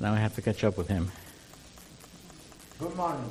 Now I have to catch up with him. Good morning.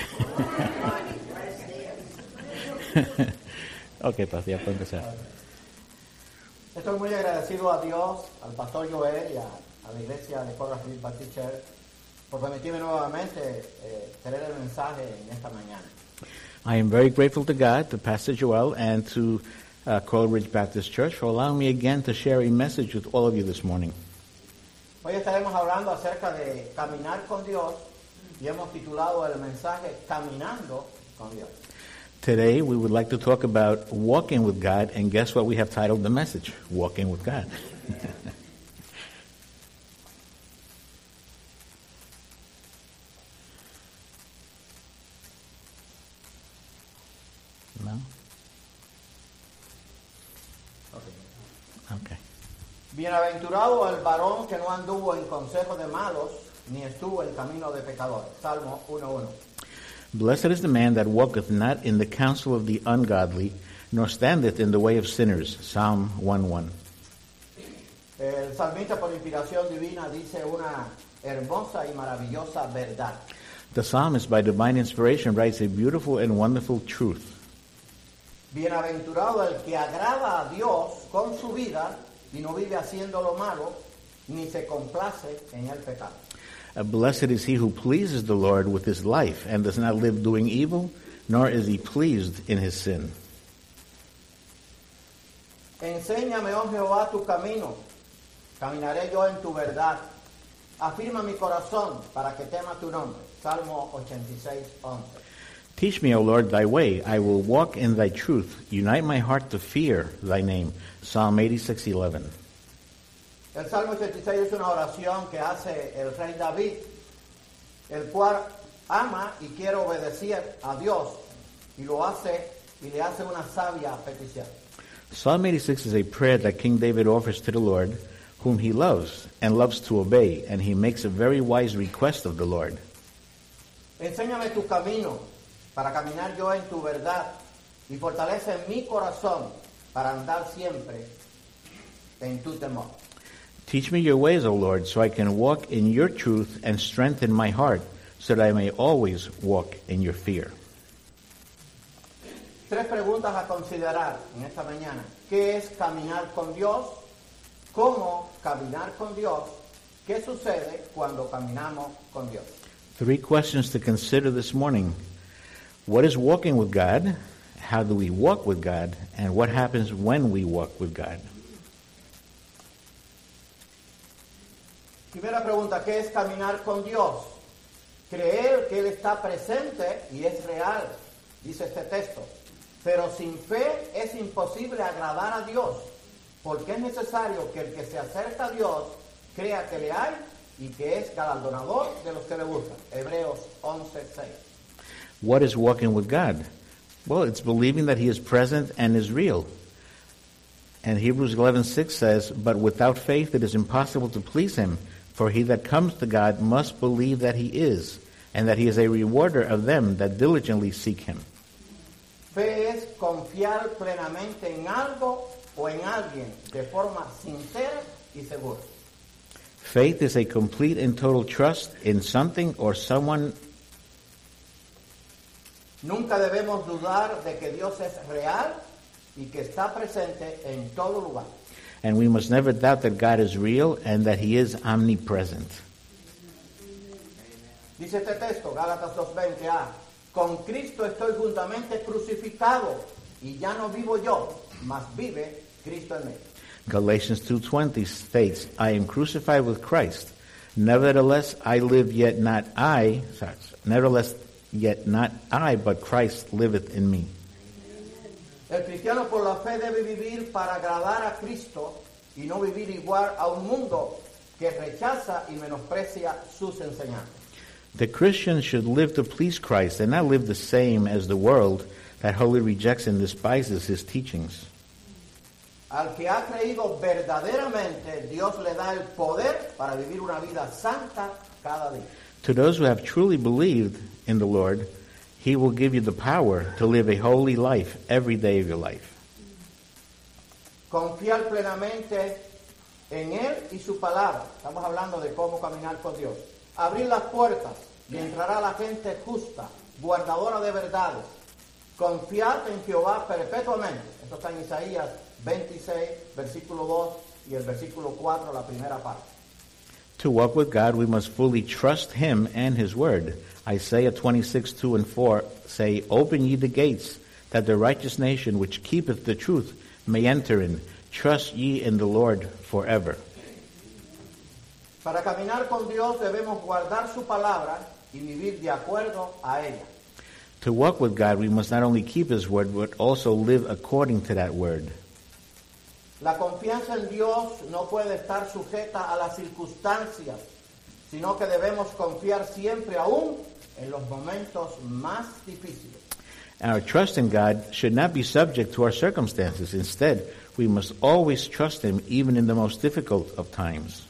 Okay, Pastor, ya puedo empezar. Estoy muy agradecido a Dios, al pastor Joel y a la iglesia de Coral Hill Baptist Church por permitirme nuevamente tener el mensaje en esta mañana. I am very grateful to God, to Pastor Joel, and to Coral Ridge Baptist Church for allowing me again to share a message with all of you this morning. Hoy estaremos hablando acerca de caminar con Dios y hemos titulado el mensaje Caminando con Dios. Today we would like to talk about walking with God, and guess what we have titled the message? Walking with God. No? Okay. Bienaventurado el varón que no anduvo en consejo de malos, ni estuvo en camino de pecadores. Salmo 1:1. Blessed is the man that walketh not in the counsel of the ungodly, nor standeth in the way of sinners. Psalm 1:1. El salmista por inspiración divina dice una hermosa y maravillosa verdad. The psalmist, by divine inspiration, writes a beautiful and wonderful truth. Bienaventurado el que agrada a Dios con su vida y no vive haciendo lo malo, ni se complace en el pecado. Blessed is he who pleases the Lord with his life, and does not live doing evil, nor is he pleased in his sin. Enséñame, oh Jehová, tu camino, caminaré yo en tu verdad. Afirma mi corazón para que tema tu nombre. Salmo 86:11. Teach me, O Lord, thy way. I will walk in thy truth. Unite my heart to fear thy name. Psalm 86:11. El Salmo 86 es una oración que hace el rey David, el cual ama y quiere obedecer a Dios y lo hace y le hace una sabia petición. Psalm 86 is a prayer that King David offers to the Lord, whom he loves and loves to obey, and he makes a very wise request of the Lord. Enséñame tu camino para caminar yo en tu verdad y fortalece mi corazón para andar siempre en tu temor. Teach me your ways, O Lord, so I can walk in your truth, and strengthen my heart, so that I may always walk in your fear. Tres preguntas a considerar en esta mañana. ¿Qué es caminar con Dios? ¿Cómo caminar con Dios? ¿Qué sucede cuando caminamos con Dios? Three questions to consider this morning. What is walking with God? How do we walk with God? And what happens when we walk with God? Primera pregunta, ¿qué es caminar con Dios? Creer que Él está presente y es real, dice este texto. Pero sin fe es imposible agradar a Dios, porque es necesario que el que se acerca a Dios crea que le hay y que es galardonador de los que le buscan. Hebreos 11:6. What is walking with God? Well, it's believing that he is present and is real. And Hebrews 11:6 says, "But without faith it is impossible to please him, for he that comes to God must believe that he is, and that he is a rewarder of them that diligently seek him." Fe es confiar plenamente en algo o en alguien de forma sincera y segura. Faith is a complete and total trust in something or someone. Nunca debemos dudar de que Dios es real y que está presente en todo lugar. And we must never doubt that God is real and that he is omnipresent. Dice este texto, Gálatas 2:20a, con Cristo estoy juntamente crucificado y ya no vivo yo, mas vive Cristo en mí. Galatians 2:20 states, "I am crucified with Christ. Nevertheless yet not I, but Christ liveth in me." El cristiano por la fe debe vivir para agradar a Cristo y no vivir igual a un mundo que rechaza y menosprecia sus enseñanzas. The Christian should live to please Christ and not live the same as the world that wholly rejects and despises his teachings. Al que ha creído verdaderamente, Dios le da el poder para vivir una vida santa cada día. To those who have truly believed in the Lord, he will give you the power to live a holy life every day of your life. Confiar plenamente en Él y su palabra. Estamos hablando de cómo caminar con Dios. Abrir las puertas y entrará la gente justa, guardadora de verdades. Confiad en Jehová perpetuamente. Esto está en Isaías 26, versículo 2 y el versículo 4, la primera parte. To walk with God, we must fully trust Him and His Word. Isaiah 26, 2 and 4 say, Open ye the gates, that the righteous nation which keepeth the truth may enter in. Trust ye in the Lord forever. Para caminar con Dios debemos guardar su palabra y vivir de acuerdo a ella. To walk with God, we must not only keep His Word, but also live according to that Word. La confianza en Dios no puede estar sujeta a las circunstancias, sino que debemos confiar siempre aún en los momentos más difíciles. Our trust in God should not be subject to our circumstances. Instead, we must always trust Him even in the most difficult of times.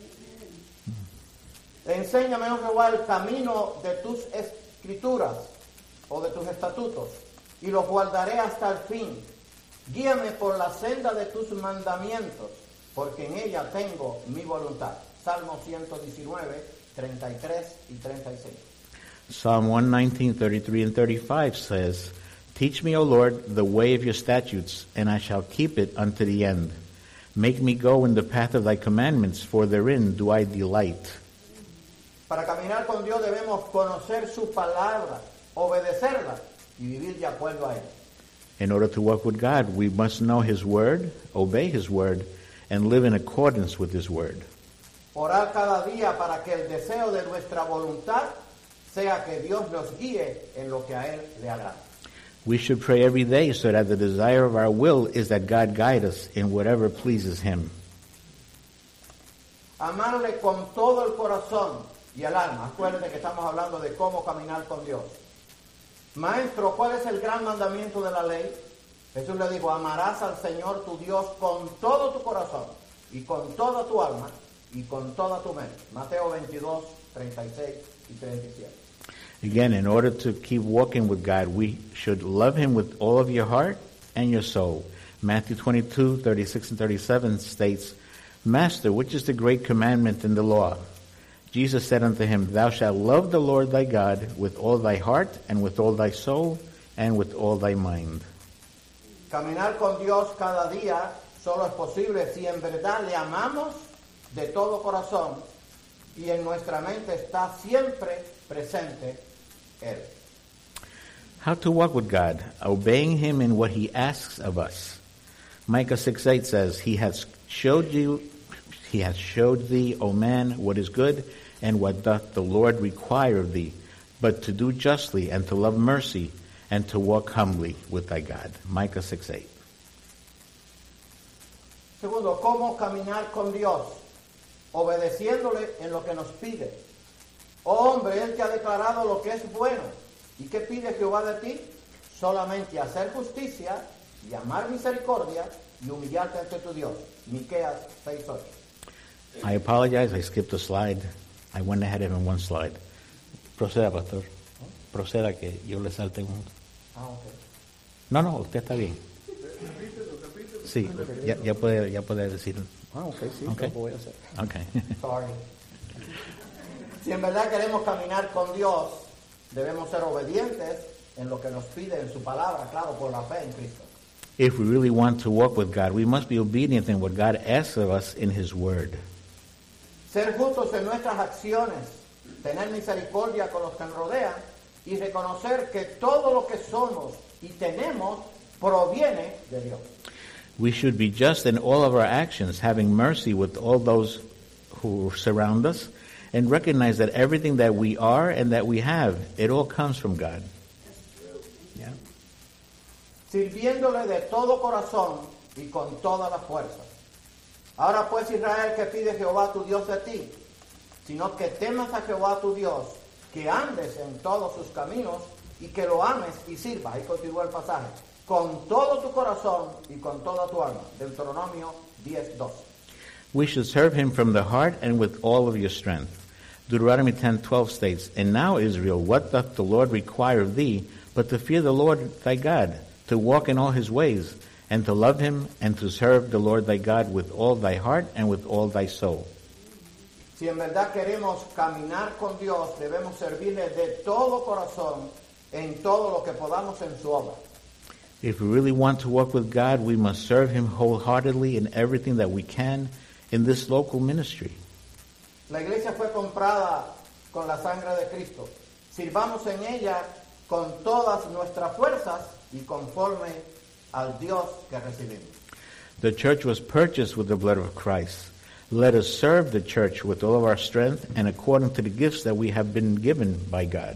Enséñame, oh Jehová, el camino de tus escrituras o de tus estatutos, y los guardaré hasta el fin. Guíame por la senda de tus mandamientos, porque en ella tengo mi voluntad. Salmo 119, 33 y 36. Psalm 119, 33 and 35 says, Teach me, O Lord, the way of your statutes, and I shall keep it unto the end. Make me go in the path of thy commandments, for therein do I delight. Para caminar con Dios debemos conocer su palabra, obedecerla y vivir de acuerdo a ella. In order to walk with God, we must know His Word, obey His Word, and live in accordance with His Word. Orar cada día para que el deseo de nuestra voluntad sea que Dios nos guíe en lo que a Él le agrada. We should pray every day so that the desire of our will is that God guide us in whatever pleases Him. Amarle con todo el corazón y el alma. Acuérdense que estamos hablando de cómo caminar con Dios. Maestro, ¿cuál es el gran mandamiento de la ley? Jesús le dijo, amarás al Señor tu Dios con todo tu corazón y con toda tu alma y con toda tu mente. Mateo 22, 36 y 37. Again, in order to keep walking with God, we should love Him with all of your heart and your soul. Matthew 22, 36 and 37 states, Master, which is the great commandment in the law? Jesus said unto him, Thou shalt love the Lord thy God with all thy heart and with all thy soul and with all thy mind. Caminar con Dios cada día solo es posible si en verdad le amamos de todo corazón y en nuestra mente está siempre presente Él. How to walk with God, obeying Him in what He asks of us. Micah 6:8 says, He hath showed thee, O man, what is good, and what doth the Lord require of thee, but to do justly, and to love mercy, and to walk humbly with thy God. Micah 6:8. Segundo, ¿cómo caminar con Dios? Obedeciéndole en lo que nos pide. Oh hombre, Él te ha declarado lo que es bueno. ¿Y qué pide Jehová de ti? Solamente hacer justicia y amar misericordia y humillarte ante tu Dios. Miqueas 6:8. I apologize, I skipped a slide. I went ahead of him one slide. Proceda, pastor. Proceda, que yo le salte un... Okay. No, usted está bien. Sí, ya puede decir. Sí, Okay. lo voy a hacer. Okay. Sorry. Si en verdad queremos caminar con Dios, debemos ser obedientes en lo que nos pide en su palabra, claro, por la fe en Cristo. If we really want to walk with God, we must be obedient in what God asks of us in His Word. Ser justos en nuestras acciones, tener misericordia con los que nos rodean y reconocer que todo lo que somos y tenemos proviene de Dios. We should be just in all of our actions, having mercy with all those who surround us, and recognize that everything that we are and that we have, it all comes from God. Yeah. Sirviéndole de todo corazón y con toda la fuerza. Ahora pues, Israel, que pide Jehová tu Dios de ti, sino que temas a Jehová tu Dios, que andes en todos sus caminos y que lo ames y sirvas. Ahí continúa el pasaje. Con todo tu corazón y con toda tu alma. Deuteronomio 10:12. We should serve Him from the heart and with all of your strength. Deuteronomy 10:12 states, And now, Israel, what doth the Lord require of thee, but to fear the Lord thy God, to walk in all His ways, and to love him and to serve the Lord thy God with all thy heart and with all thy soul. Si en verdad queremos caminar con Dios, debemos servirle de todo corazón en todo lo que podamos en su obra. If we really want to walk with God, we must serve him wholeheartedly in everything that we can in this local ministry. La iglesia fue comprada con la sangre de Cristo. Sirvamos en ella con todas nuestras fuerzas y conforme al Dios que recibimos. The church was purchased with the blood of Christ. Let us serve the church with all of our strength and according to the gifts that we have been given by God.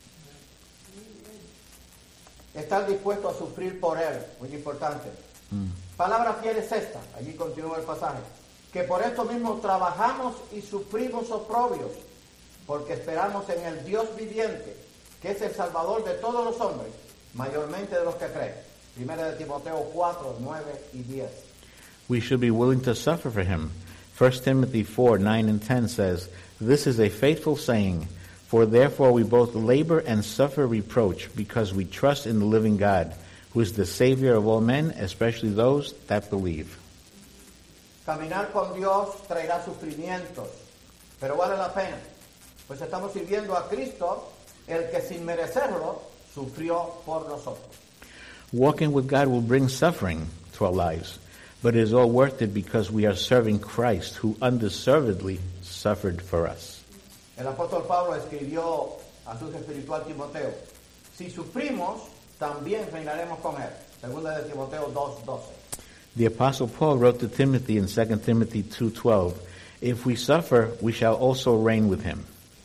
Estar dispuesto a sufrir por Él, muy importante. Palabra fiel es esta, allí continúa el pasaje, que por esto mismo trabajamos y sufrimos oprobios, porque esperamos en el Dios viviente, que es el Salvador de todos los hombres, mayormente de los que creen. Primera de Timoteo 4, 9 y 10. We should be willing to suffer for him. 1 Timothy 4, 9 and 10 says, "This is a faithful saying, for therefore we both labor and suffer reproach, because we trust in the living God, who is the Savior of all men, especially those that believe." Caminar con Dios traerá sufrimientos, pero vale la pena, pues estamos sirviendo a Cristo, el que sin merecerlo sufrió por nosotros. Walking with God will bring suffering to our lives, but it is all worth it because we are serving Christ, who undeservedly suffered for us. El apóstol Pablo escribió a su espiritual Timoteo, si sufrimos, también reinaremos con él. Segunda de Timoteo 2:12. The Apostle Paul wrote to Timothy in 2 Timothy 2:12, "If we suffer, we shall also reign with him."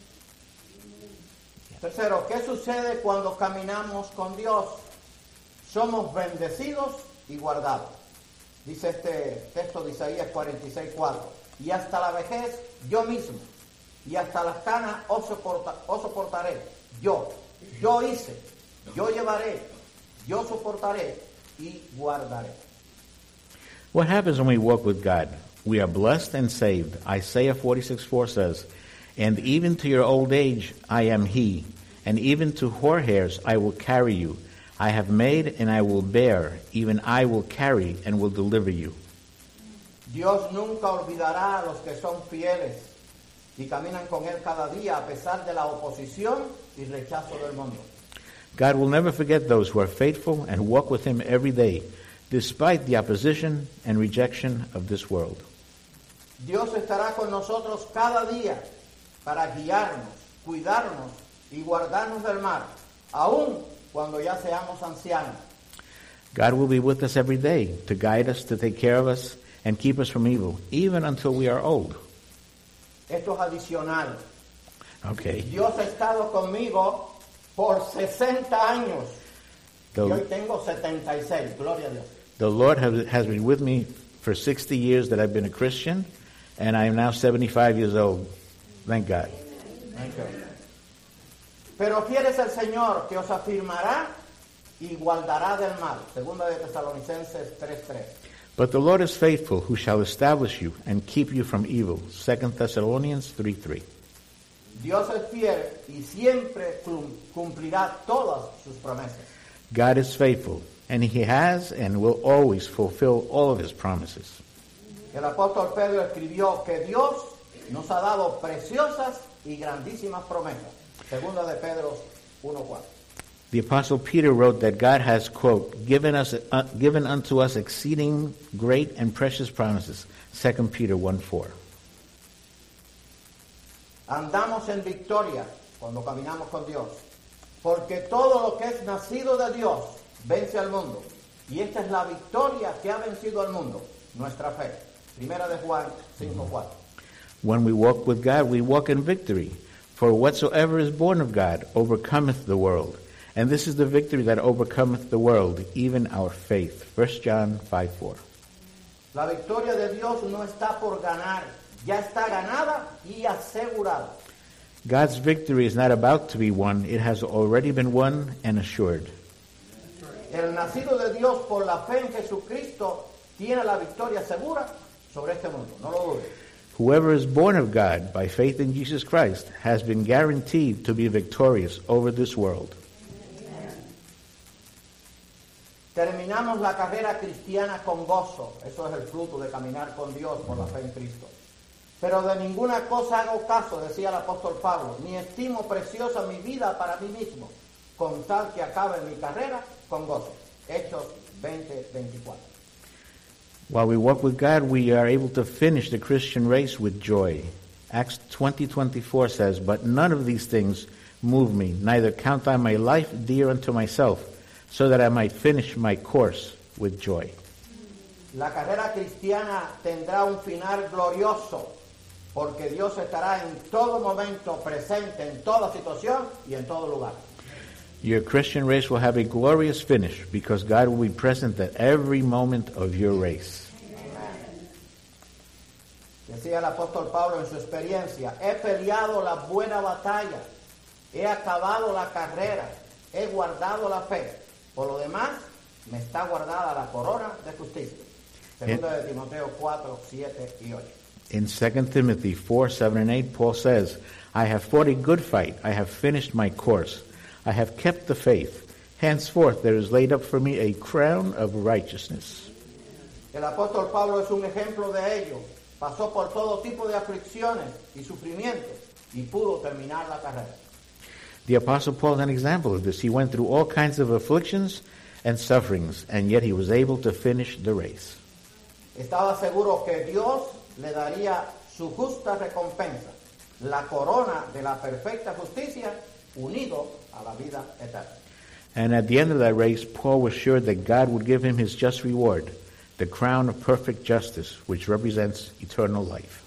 Tercero, ¿qué sucede cuando caminamos con Dios? Somos bendecidos y guardados. Dice este texto de Isaías 46:4. Y hasta la vejez yo mismo, y hasta las canas os soportaré. Yo hice, yo llevaré, yo soportaré y guardaré. What happens when we walk with God? We are blessed and saved. Isaiah 46:4 says, "And even to your old age I am he, and even to hoar hairs I will carry you. I have made and I will bear, even I will carry and will deliver you." Dios nunca olvidará a los que son fieles y caminan con Él cada día a pesar de la oposición y rechazo del mundo. God will never forget those who are faithful and walk with him every day, despite the opposition and rejection of this world. Dios estará con nosotros cada día para guiarnos, cuidarnos y guardarnos del mal, aun cuando ya seamos ancianos. God will be with us every day to guide us, to take care of us, and keep us from evil, even until we are old. Esto es adicional. Okay. Dios ha estado conmigo por 60 años. Y hoy The, tengo 76, gloria a Dios. the Lord has been with me for 60 years that I've been a Christian, and I am now 75 years old. Thank God. Thank you. Pero fiel es el Señor que os afirmará y guardará del mal. Segunda de Tesalonicenses 3:3. But the Lord is faithful, who shall establish you and keep you from evil. 2 Thessalonians 3:3. Dios es fiel y siempre cumplirá todas sus promesas. God is faithful, and he has and will always fulfill all of his promises. El apóstol Pedro escribió que Dios nos ha dado preciosas y grandísimas promesas. Segunda de Pedro 1:4. The Apostle Peter wrote that God has, quote, given unto us exceeding great and precious promises. 2 Peter 1:4. Andamos en victoria cuando caminamos con Dios, porque todo lo que es nacido de Dios vence al mundo. Y esta es la victoria que ha vencido al mundo, nuestra fe. Primera de Juan 5:4. When we walk with God, we walk in victory. For whatsoever is born of God overcometh the world. And this is the victory that overcometh the world, even our faith. 1 John 5:4. La victoria de Dios no está por ganar, ya está ganada y asegurada. God's victory is not about to be won. It has already been won and assured. El nacido de Dios por la fe en Jesucristo tiene la victoria segura sobre este mundo, no lo dudes. Whoever is born of God by faith in Jesus Christ has been guaranteed to be victorious over this world. Terminamos la carrera cristiana con gozo. Eso es el fruto de caminar con Dios por la fe en Cristo. Pero de ninguna cosa hago caso, decía el apóstol Pablo, ni estimo preciosa mi vida para mí mismo, con tal que acabe mi carrera con gozo. Hechos 20:24. While we walk with God, we are able to finish the Christian race with joy. Acts 20:24 says, "But none of these things move me, neither count I my life dear unto myself, so that I might finish my course with joy." La carrera cristiana tendrá un final glorioso, porque Dios estará en todo momento presente, en toda situación y en todo lugar. Your Christian race will have a glorious finish because God will be present at every moment of your race. Decía el apóstol Pablo en su experiencia, he peleado la buena batalla, he acabado la carrera, he guardado la fe. Por lo demás, me está guardada la corona de justicia. Segundo de Timoteo 4, 7 y 8. In 2 Timothy 4, 7 and 8, Paul says, "I have fought a good fight, I have finished my course, I have kept the faith. Henceforth there is laid up for me a crown of righteousness." El apóstol Pablo es un ejemplo de ello. Pasó por todo tipo de aflicciones y sufrimientos y pudo terminar la carrera. The Apostle Paul is an example of this. He went through all kinds of afflictions and sufferings, and yet he was able to finish the race. Estaba seguro que Dios le daría su justa recompensa, la corona de la perfecta justicia, unido a la vida eterna. And at the end of that race, Paul was sure that God would give him his just reward, the crown of perfect justice, which represents eternal life.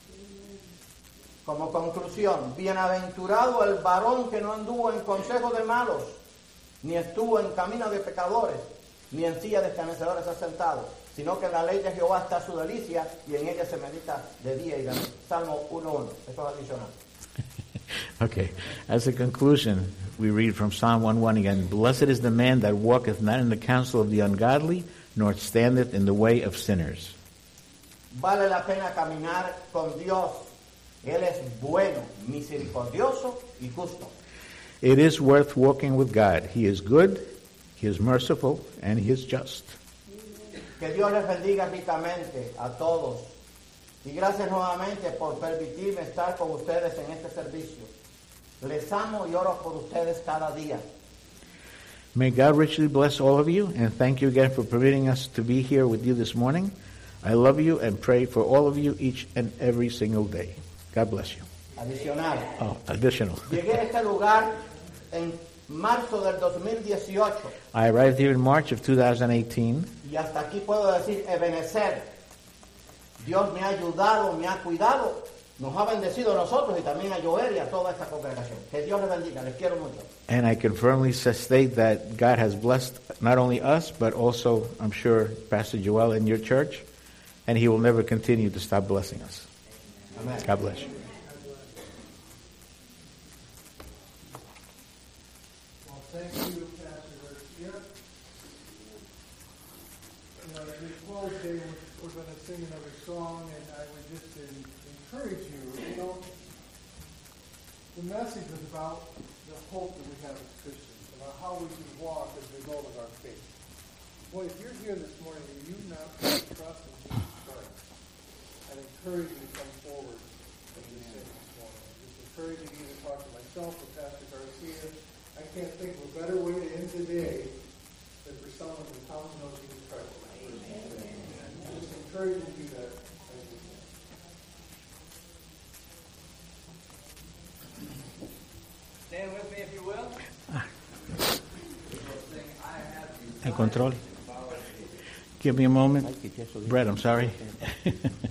Como conclusión, bienaventurado el varón que no anduvo en consejo de malos, ni estuvo en camino de pecadores, ni en silla de escarnecedores asentado, sino que en la ley de Jehová está su delicia y en ella se medita de día y de noche. Salmo 1:1, esto es adicional. Okay, as a conclusion, we read from Psalm 1:1 again, "Blessed is the man that walketh not in the counsel of the ungodly, nor standeth in the way of sinners." Vale la pena caminar con Dios. Él es bueno, misericordioso y justo. It is worth walking with God. He is good, He is merciful, and He is just. Que Dios les bendiga ricamente a todos. Y gracias nuevamente por permitirme estar con ustedes en este servicio. Les amo y oro por ustedes cada día. May God richly bless all of you, and thank you again for permitting us to be here with you this morning. I love you and pray for all of you each and every single day. God bless you. Adicional. Oh, additional. Llegué a este lugar en marzo del 2018 I arrived here in March of 2018, y hasta aquí puedo decir Ebenezer. Dios me ha ayudado, me ha cuidado, nos ha bendecido a nosotros y también a Joel y a toda esta congregación. Que Dios les bendiga, les quiero mucho. and I can firmly state that God has blessed not only us, but also, I'm sure, Pastor Joel and your church, and He will never continue to stop blessing us. Amén. God bless you. Well, thank you, Pastor Garcia. As we close today, we're going to sing another song, and I would just encourage you. You know, the message is about the hope that we have as Christians, about how we can walk as a result of our faith. Boy, if you're here this morning and you've not put your trust in Jesus Christ, I'd encourage you to come forward and be saved this morning. I just encourage you to either talk to myself or Pastor Garcia. I can't think of a better way to end the day than for someone to come to know Jesus Christ. Just encourage you to do that. Stand with me if you will. El control. Give me a moment. Brett, I'm sorry.